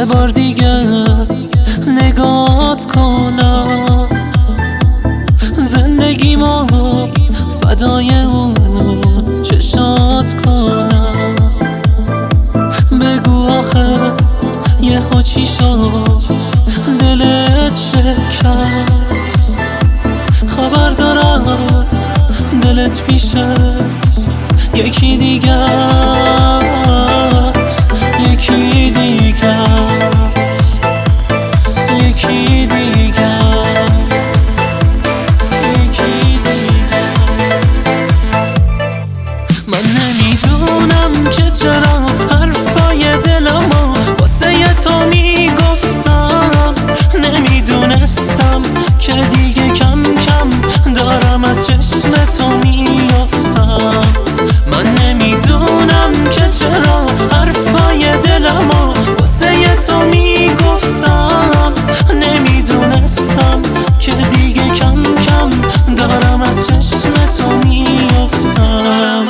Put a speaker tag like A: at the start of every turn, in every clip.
A: یه بار دیگه نگات کنم، زندگیمو فدای اون چشات کنم. بگو آخه یهو چی شد دلت شکست؟ خبر دارم دلت پیشه یکی دیگه است، یکی دیگه است، یکی دیگه است، یکی دیگه. من نمیدونم که چرا حرفای دلمو واسه تو میگفتم، نمیدونستم که دیگه کم کم دارم از چشم تو میافتم. من نمیدونم که چرا حرفای دلمو واسه تو میگفتم، نمیدونستم که دیگه کم کم دارم از چشم تو میافتم.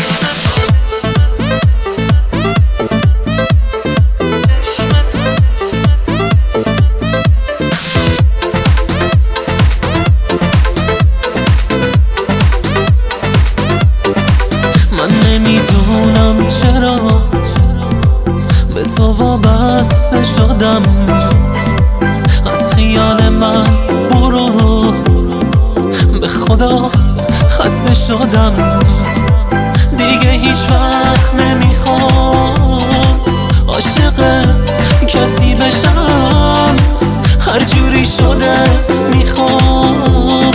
A: من نمیدونم چرا به تو وابسته شدم، از خیال من برو، به خدا خسته شدم. دیگه هیچ وقت نمیخوام عاشق کسی بشم، هر جوری شده میخوام